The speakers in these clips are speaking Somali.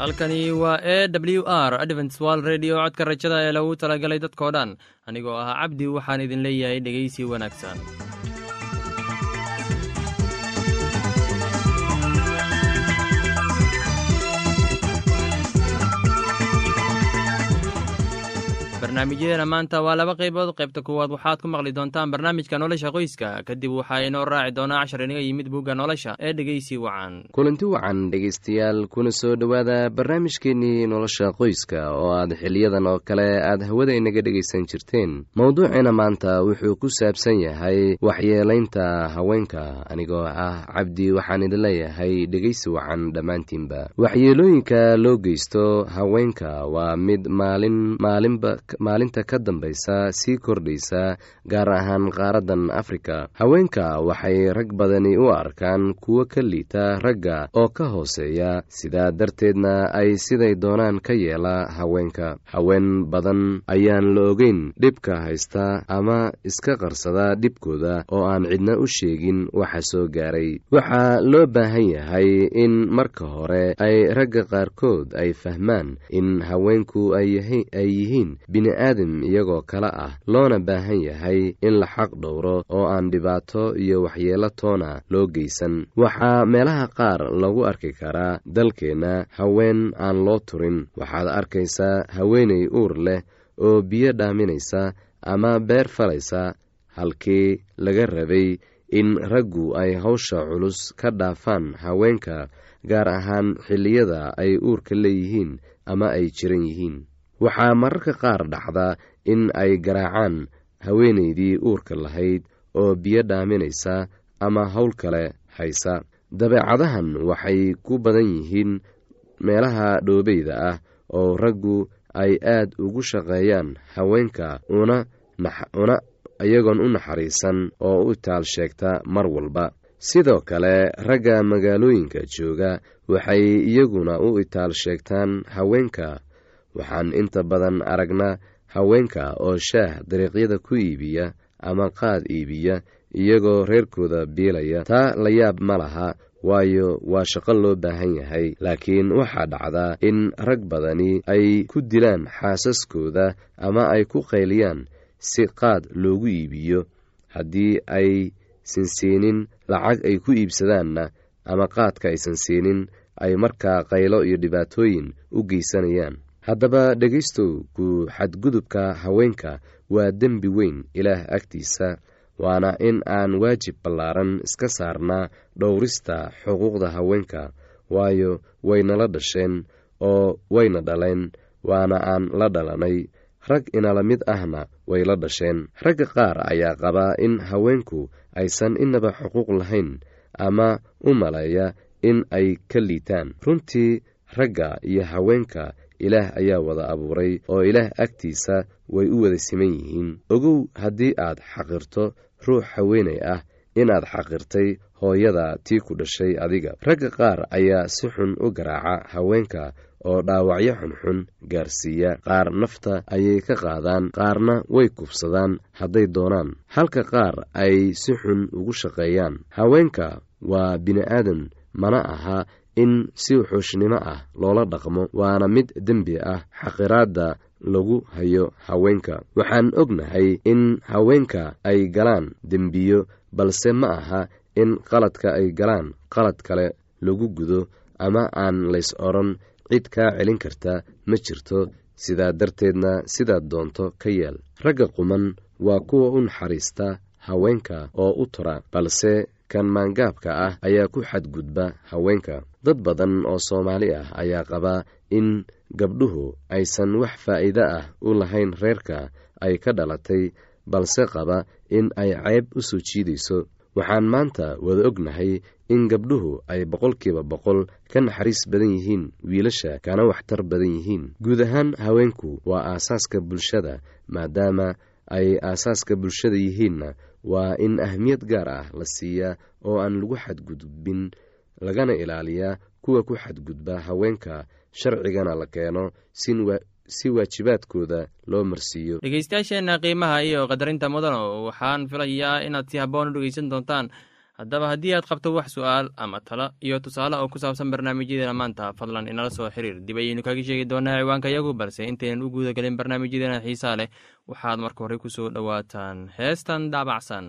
halkani waa AWR Advent World Radio codka rajada ee lagu talagalay dadkoo dhan anigoo ah Cabdi waxaan idin leeyahay dhegeysi wanaagsan. barnaamijyada maanta waa laba qaybood. qaybta koowaad waxaad ku maqli doontaan barnaamijka nolosha qoyska, kadib waxaa inoo raaci doonaa cashar inaga yimid buugga nolosha ee dhegeysi wacan. kulanti wacan dhegeystayaal, kuna soo dhowaada barnaamijkeennii nolosha qoyska oo aad xiliyadan oo kale aad hawada inaga dhegaysan jirteen. mowduucina maanta wuxuu ku saabsan yahay waxyeelaynta haweenka. anigoo ah Cabdi waxaan idin leeyahay dhegeysi wacan dhammaantiinba. waxyeelooyinka loo geysto haweenka waa mid maalinta ka dambaysa sii kordhaysa, gaar ahaan qaaradan Afrika. haweenka waxay rag badani u arkaan kuwo ka liita ragga oo ka hooseeya, sidaa darteedna ay siday doonaan ka yeela haweenka. haween badan ayaan la ogeyn dhibka haysta ama iska qarsada dhibkooda oo aan cidna u sheegin waxa soo gaaray. waxaa loo baahan yahay in marka hore ay ragga qaarkood ay fahmaan in haweenku ay yihiin bini'aadam iyagoo kale ah, loona baahan yahay in la xaq dhowro oo aan dhibaato iyo waxyeelo toona loo geysan. waxaa meelaha qaar lagu arki karaa dalkeenna haween aan loo turin. waxaad arkaysaa haweeney uur leh oo biyo dhaaminaysa ama beer falaysa, halkii laga rabay in raggu ay hawsha culus ka dhaafaan haweenka, gaar ahaan xilliyada ay uurka leeyihiin ama ay jiran yihiin. waxaa mararka qaar dhacda in ay garaacaan haweenaydii uurka lahayd oo biyo dhaaminaysa ama hawl kale haysa. dabeecadahan waxay ku badan yihiin meelaha dhoobeyda ah oo raggu ay aad ugu shaqeeyaan haweenka, iyagoon u naxariisan oo u taal sheegta mar walba. sidoo kale ragga magaalooyinka jooga waxay iyaguna u itaal sheegtaan haweenka. waxaan inta badan aragnaa haweenka oo shaah dariiqyada ku iibiya ama qaad iibiya iyagoo reerkooda biilaya. taa la yaab ma laha, waayo waa shaqo loo baahan yahay. laakiin waxaa dhacdaa in rag badani ay ku dilaan xaasaskooda ama ay ku qayliyaan si qaad loogu iibiyo. haddii ay sansiinin lacag ay ku iibsadaanna ama qaadka aysan siinin, ay markaa qaylo iyo dhibaatooyin u geysanayaan. haddaba dhegaystow, ku xadgudubka haweenka waa dembi weyn ilaah agtiisa, waana in aan waajib ballaaran iska saarnaa dhowrista xuquuqda haweenka, waayo waynala dhasheen oo wayna dhaleen, waana aan la dhalanay. rag inala mid ahna way la dhasheen. ragga qaar ayaa qabaa in haweenku aysan inaba xuquuq lahayn ama u maleeya in ay ka liitaan. runtii ragga iyo haweenka ilaah ayaa wada abuuray oo ilaah agtiisa way u wada siman yihiin. ogow, haddii aad xaqirto ruux haweenay ah, inaad xaqirtay hooyada tii ku dhashay adiga. ragga qaar ayaa si xun u garaaca haweenka oo dhaawacyo xunxun gaarsiiya. qaar nafta ayay ka qaadaan, qaarna way kufsadaan hadday doonaan, halka qaar ay si xun ugu shaqeeyaan. haweenka waa bini'aadan, mana aha in si wuxuushnimo ah loola dhaqmo, waana mid dembi ah xaqiraadda lagu hayo haweenka. waxaan ognahay in haweenka ay galaan dembiyo, balse ma aha in qaladka ay galaan qalad kale lagu gudo ama aan lays odhan cid kaa celin karta ma jirto, sidaa darteedna sidaad doonto ka yeel. ragga quman waa kuwa u naxariista haweenka oo u tura, balse kan maangaabka ah ayaa ku xadgudba haweenka. dad badan oo Soomaali ah ayaa qabaa in gabdhuhu aysan wax faa'iido ah u lahayn reerka ay ka dhalatay, balse qaba in ay ceyb u soo jiidayso. waxaan maanta wada ognahay in gabdhuhu ay 100% ka naxariis badan yihiin wiilasha, kana waxtar badan yihiin. guud ahaan haweenku waa aasaaska bulshada. maadaama ay aasaaska bulshada yihiinna, waa in ahmiyad gaar ah la siiyaa oo aan lagu xadgudbin, lagana ilaaliyaa kuwa ku xadgudba haweenka. sharcigana la keeno si waajibaadkooda loo marsiiyo. dhegeystayaasheenna qiimaha iyo qadarinta mudano, waxaan filayaa inaad si habboon u dhegeysan doontaan haddaba haddii aad qabto wax su'aal ama talo iyo tusaale oo ku saabsan barnaamijyadeena maanta, fadlan inala soo xiriir. dib ayaynu kaga sheegi doonaa ciwaanka yagu, balse intaynan u guuda gelin barnaamijyadeena xiisaa leh, waxaad marka hore ku soo dhowaataan heestan daabacsan.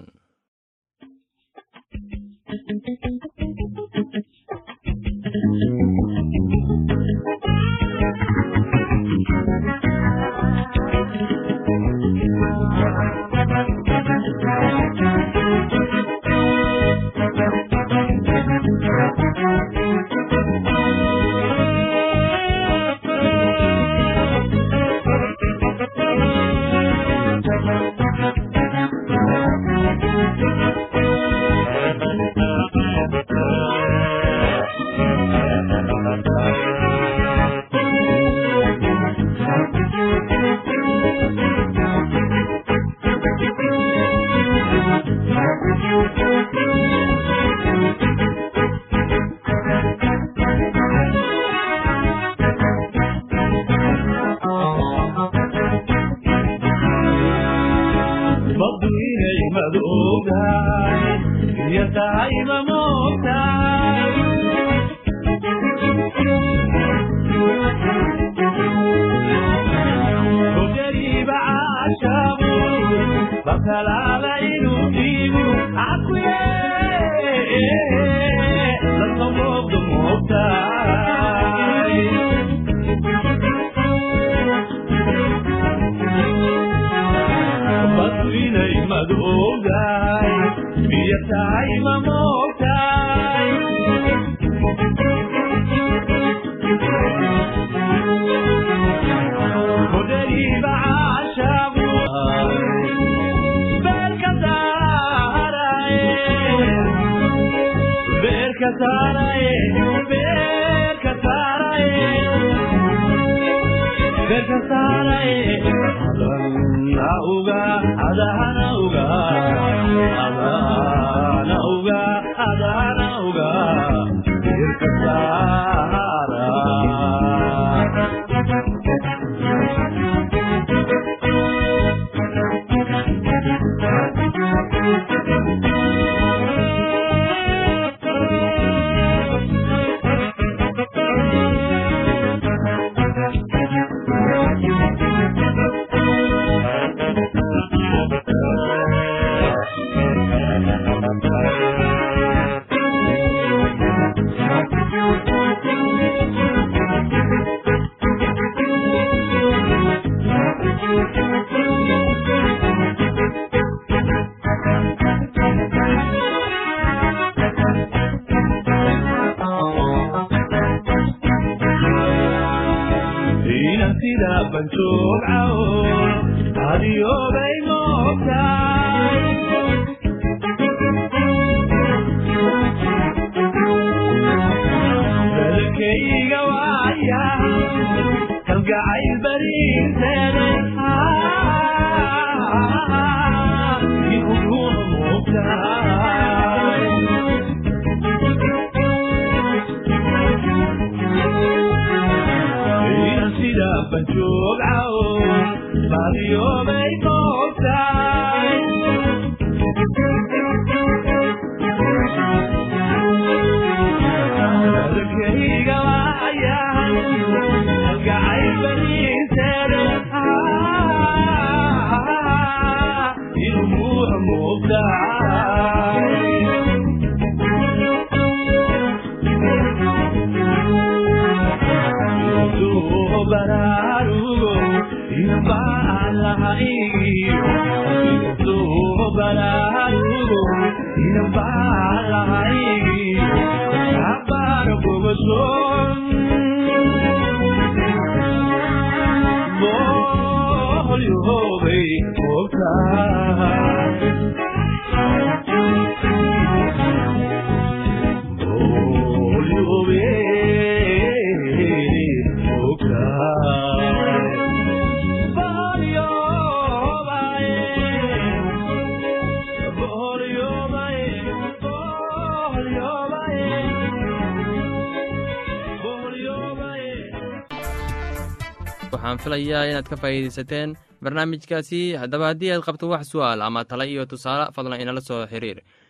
waxaan filayaa inaad ka faa'iidaysateen barnaamijkaasi. haddaba haddii aad qabto wax su'aal ama talo iyo tusaale, fadlan inala soo xiriir.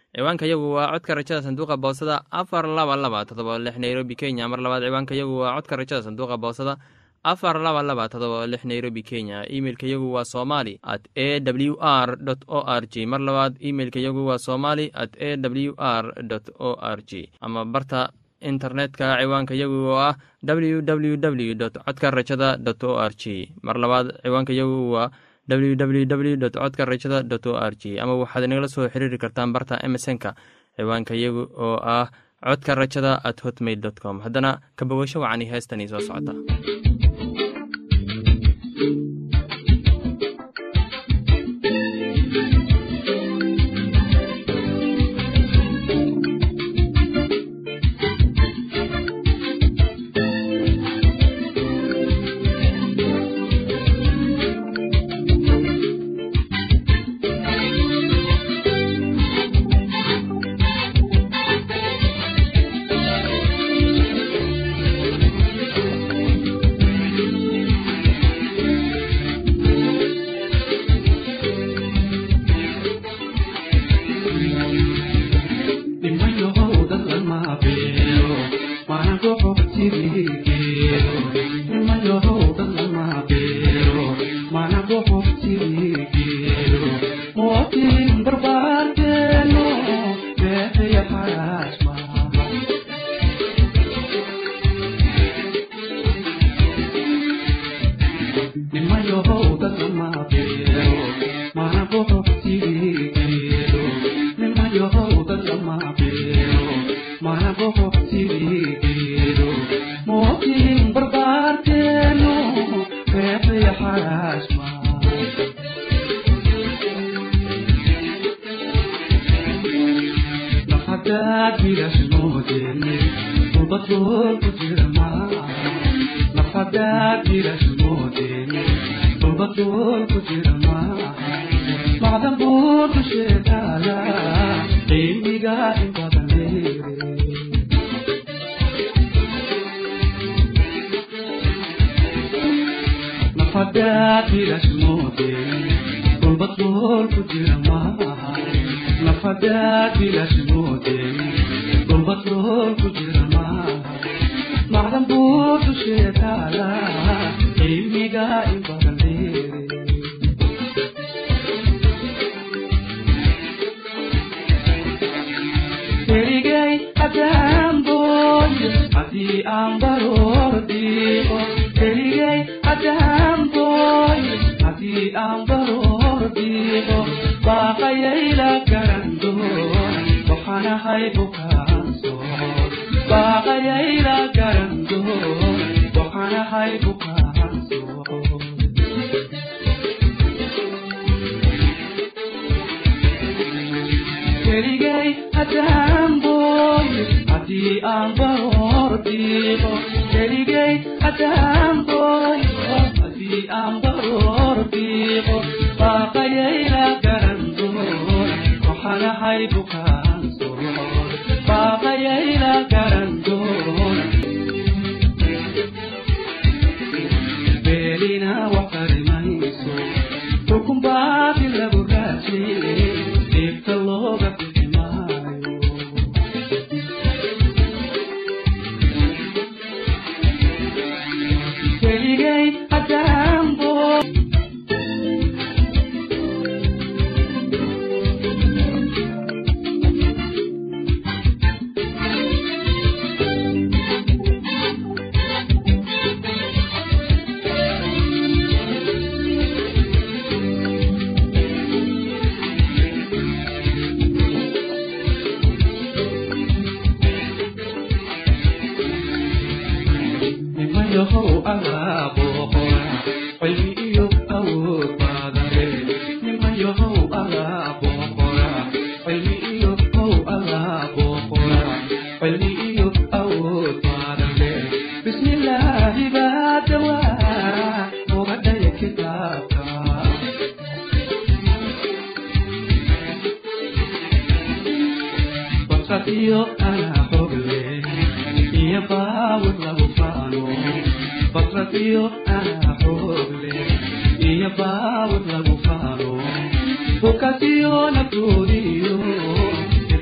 ciwaanka yagu waa codka rajada sanduuqa boosada 42276 Nairobi Kenya. mar labaad ciwaanka yagu waa codka rajada sanduuqa boosada 42276 Nairobi Kenya. emailka yagu waa somali@awr.org. mar labaad emailka yagu waa somali@awr.org. ama barta internetka ciwaanka yagu waa www.codkarajada.org. mar labaad ciwaanka yagu waa www.codkarajada.org. ama waxaad inagala soo xiriiri kartaan barta MSN-ka ciwaanka yagu oo ah codkarajada@hotmail.com. haddana ka bogasho wacani heestani soo socota.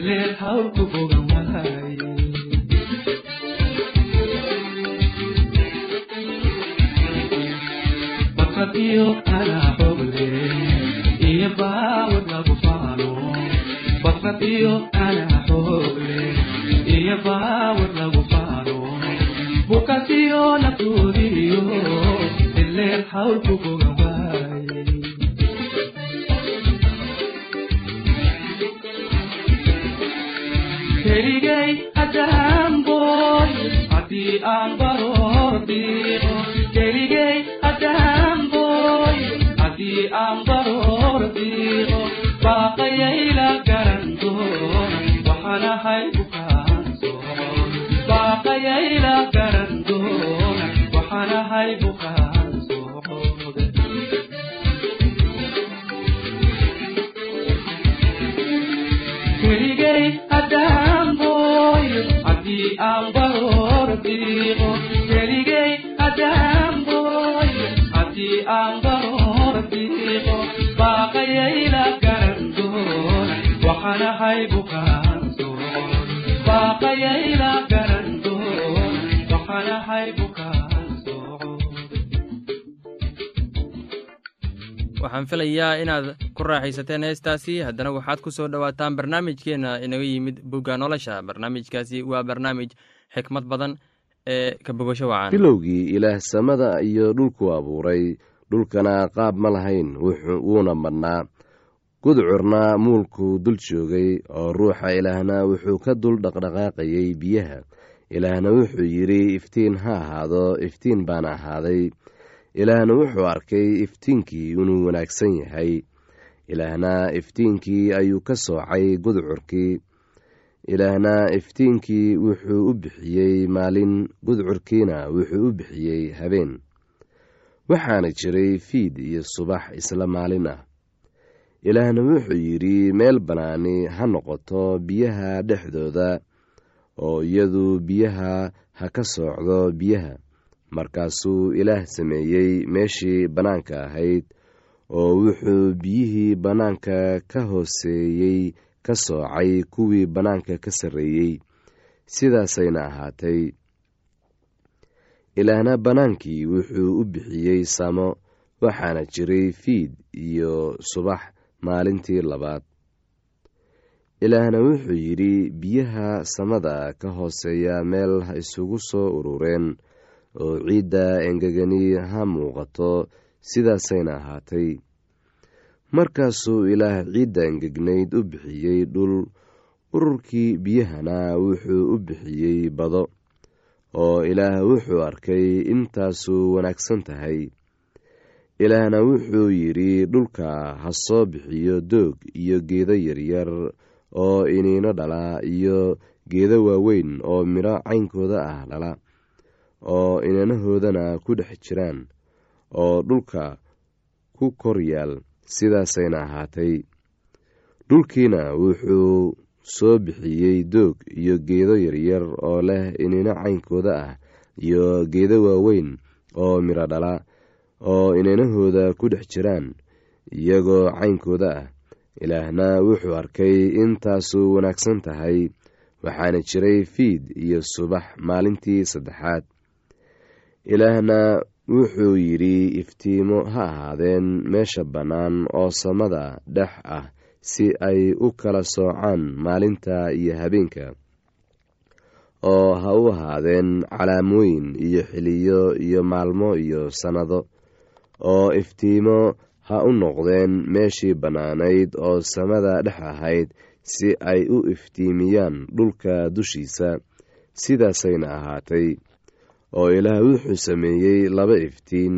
ileel hawlku bogan waay bakadiyo ana xogle iyo baawad lagu faano bakadiyo ana xogle iyo baawad lagu faano bukadiyo naftuudiyo ileel hawlku bogan waay keligay haddaan boy haddii aan baroordiiqo keligay haddaan boy haddii aan baroordiiqo baaqayayla garan doona waxaan ahay bukaansoon baaqayayla garan doona waxaan ahay bukaansoon keligay haddaan boy haddii aan baroordiiqo keligay haddaan boy haddii aan baroordiiqo baaqayayla garan doona waxaan ahay bukaansoon baaqayayla garan doona waxaan ahay bukaansoon waxaan filayaa inaad ku raaxaysateen heestaasi haddana waxaad ku soo dhowaataan barnaamijkeenna inaga yimid bugga nolosha barnaamijkaasi waa barnaamij xikmad badan ee ka bogasho wacan bilowgii ilaah samada iyo dhulku abuuray dhulkana qaab ma lahayn wuuna madhnaa gudcurna muulkuu dul joogay oo ruuxa ilaahna wuxuu ka dul dhaqdhaqaaqayay biyaha ilaahna wuxuu yidhi iftiin ha ahaado iftiin baana ahaaday ilaahna wuxuu arkay iftiinkii inuu wanaagsan yahay ilaahna iftiinkii ayuu ka soocay gudcurkii ilaahna iftiinkii wuxuu u bixiyey maalin gudcurkiina wuxuu u bixiyey habeen waxaana jiray fiid iyo subax isla maalin ah ilaahna wuxuu yidhi meel bannaani ha noqoto biyaha dhexdooda oo iyadu biyaha ha ka soocdo biyaha markaasuu ilaah sameeyey meeshii bannaanka ahayd oo wuxuu biyihii bannaanka ka hooseeyey ka soocay kuwii bannaanka ka sarreeyey sidaasayna ahaatay ilaahna bannaankii wuxuu u bixiyey samo waxaana jiray fiid iyo subax maalintii labaad ilaahna wuxuu yidhi biyaha samada ka hooseeya meel ha isugu soo urureen oo ciidda engegani ha muuqato sidaasayna ahaatay markaasuu ilaah ciidda engegnayd u bixiyey dhul ururkii biyahana wuxuu u bixiyey bado oo ilaah wuxuu arkay intaasuu wanaagsan tahay ilaahna wuxuu yidhi dhulka ha soo bixiyo doog iyo geedo yaryar oo iniino dhala iyo geedo waaweyn oo midho caynkooda ah dhala oo inanahoodana ku dhex jiraan oo dhulka ku kor yaal sidaasayna ahaatay dhulkiina wuxuu soo bixiyey doog iyo geedo yaryar oo leh iniino caynkooda ah iyo geedo waaweyn oo midho dhala oo inanahooda ku dhex jiraan iyagoo caynkooda ah ilaahna wuxuu arkay intaasuu wanaagsan tahay waxaana jiray fiid iyo subax maalintii saddexaad ilaahna wuxuu yidhi iftiimo ha ahaadeen meesha bannaan oo samada dhex ah si ay u kala soocaan maalinta iyo habeenka oo ha u ahaadeen calaamooyin iyo xiliyo iyo maalmo iyo sannado oo iftiimo ha u noqdeen meeshii bannaanayd oo samada dhex ahayd si ay u iftiimiyaan dhulka dushiisa sidaasayna ahaatay oo ilaah wuxuu sameeyey 2 iftiin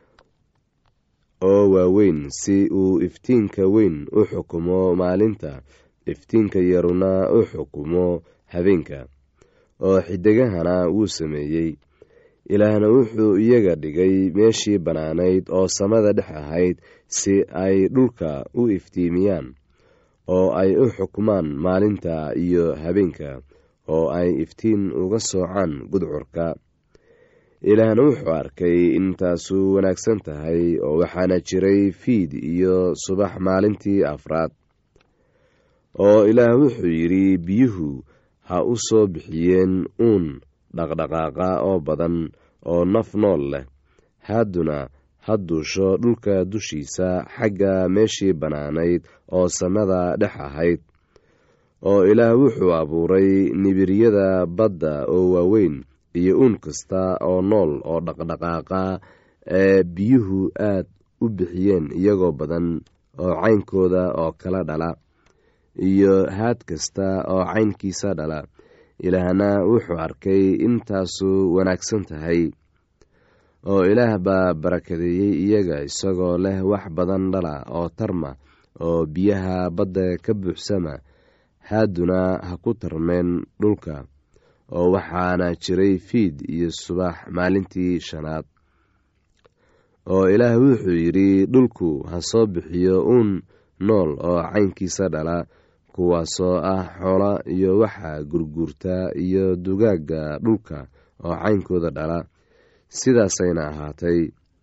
oo waaweyn si uu iftiinka weyn u xukumo maalinta iftiinka yaruna u xukumo habeenka oo xidigahana wuu sameeyey ilaahna wuxuu iyaga dhigay meeshii bannaanayd oo samada dhex ahayd si ay dhulka u iftiimiyaan oo ay u xukumaan maalinta iyo habeenka oo ay iftiin uga soocaan gudcurka ilaahna wuxuu arkay intaasu wanaagsan tahay oo waxaana jiray fiid iyo subax maalintii afraad oo ilaah wuxuu yidhi biyuhu ha u soo bixiyeen uun dhaqdhaqaaqa oo badan oo naf nool leh, haaduna ha duusho dhulka dushiisa xagga meeshii bannaanayd oo samada dhex ahayd. oo ilaah wuxuu abuuray nibiryada badda oo waaweyn iyo uun kasta oo nool oo dhaqdhaqaaqa ee biyuhu aad u bixiyeen iyagoo badan oo caynkooda oo kala dhala, iyo haad kasta oo caynkiisa dhala. ilaahna wuxuu arkay intaasu wanaagsan tahay. oo ilaah baa barakadeeyey iyaga isagoo leh wax badan dhala oo tarma oo biyaha badda ka buuxsama, haaduna ha ku tarmeen dhulka. oo waxaana jiray fiid iyo subax maalintii shanaad. oo ilaah wuxuu yidhi dhulku ha soo bixiyo uun nool oo caynkiisa dhala, kuwaasoo ah xoola iyo waxa gurguurta iyo dugaagga dhulka oo caynkooda dhala. sidaasayna ahaatay.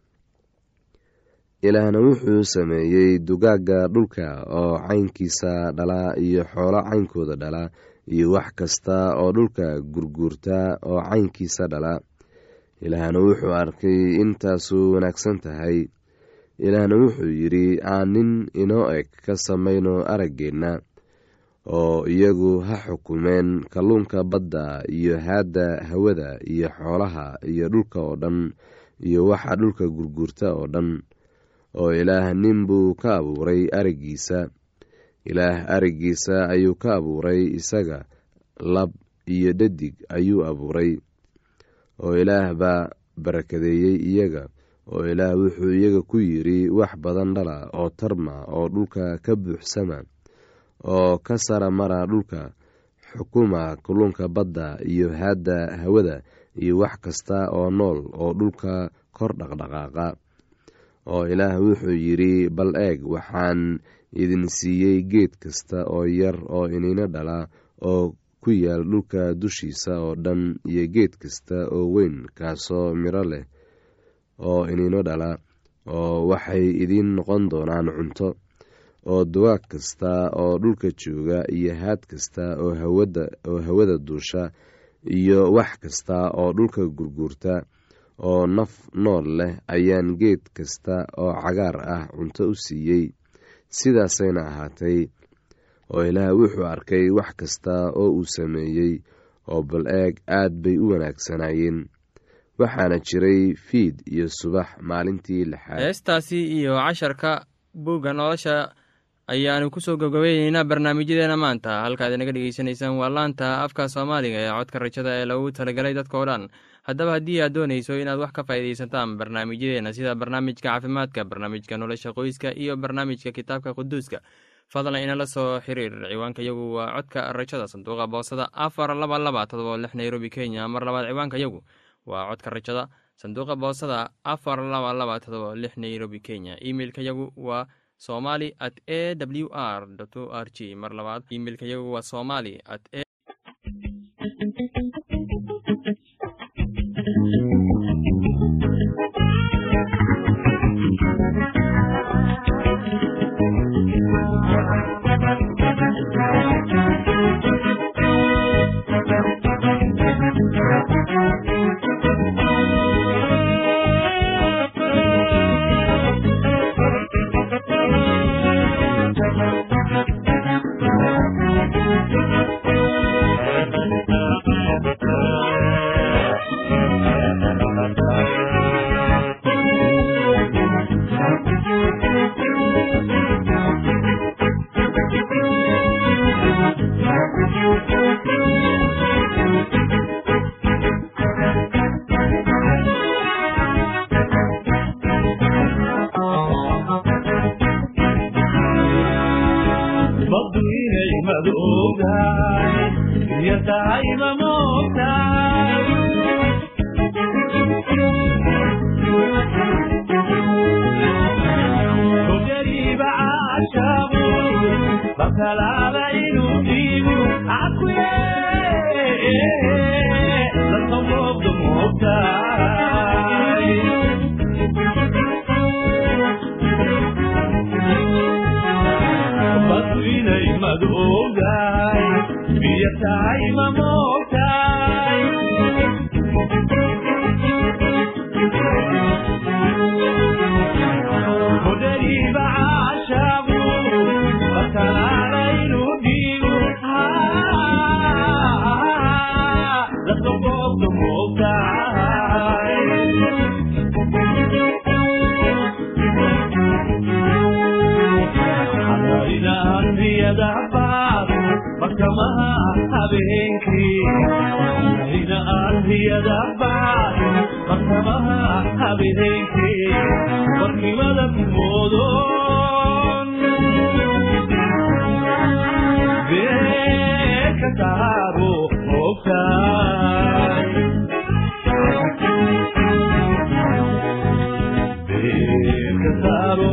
ilaahna wuxuu sameeyey dugaagga dhulka oo caynkiisa dhala iyo xoolo caynkooda dhala iyo wax kasta oo dhulka gurguurta oo caynkiisa dhala. ilaahna wuxuu arkay intaasu wanaagsan tahay. ilaahna wuxuu yidhi aan nin inoo eg ka samayno araggeenna, oo iyagu ha xukumeen kalluunka badda iyo haadda hawada iyo xoolaha iyo dhulka oo dhan iyo waxa dhulka gurguurta oo dhan. oo ilaah nin buu ka abuuray araggiisa, ilaah araggiisa ayuu ka abuuray, isaga lab iyo dhadig ayuu abuuray. oo ilaah baa barakadeeyey iyaga. oo ilaah wuxuu iyaga ku yidhi wax badan dhala oo tarma oo dhulka ka buuxsama, oo ka sara mara dhulka, xukuma kalluunka badda iyo haadda hawada iyo wax kasta oo nool oo dhulka kor dhaqdhaqaaqa. oo ilaah wuxuu yidhi bal eeg, waxaan idin siiyey geed kasta oo yar oo iniino dhala oo ku yaal dhulka dushiisa oo dhan, iyo geed kasta oo weyn kaasoo miro leh oo iniino dhala, oo waxay idiin noqon doonaan cunto. oo dugaag kasta oo dhulka jooga iyo haad kasta oo hawada duusha iyo wax kasta oo dhulka gurguurta oo naf nool leh ayaan geed kasta oo cagaar ah cunto u siiyey. sidaasayna ahaatay. oo ilaah wuxuu arkay wax kasta oo uu sameeyey, oo bal eeg aad bay u wanaagsanaayeen. waxaana jiray fiid iyo subax maalintii lixaad. heestaasi iyo casharka buugga nolosha ayaanu kusoo gabgabayneynaa barnaamijyadeena maanta. halkaad inaga dhegeysanaysaan waa laanta afka soomaaliga ee codka rajada ee lagu talagalay dadka oo dhan. haddaba haddii aad doonayso inaad wax ka faa'iidaysataan barnaamijyadeena sida barnaamijka caafimaadka, barnaamijka nolosha qoyska iyo barnaamijka kitaabka quduuska, fadlan inala soo xiriir. ciwaanka yagu waa codka rajada, sanduuqa boosada 42276 nairobi kenya. mar labaad ciwaanka yagu waa codka rajada, sanduuqa boosada 42276 nairobi kenya. imeilka yagu waa somali@awr.org. mar labaad imeilka yagu waa somali@ biyatahay ma moogtahay mudariiba caashaabu bataalaalaynu dhiigu lasoqoobka moogtahay inaan riyada baad bartamaha habeenkii inaan riyada baad bartamaha habeenkii barkimada kumoodon beeka taabo ogtaay beeka taabo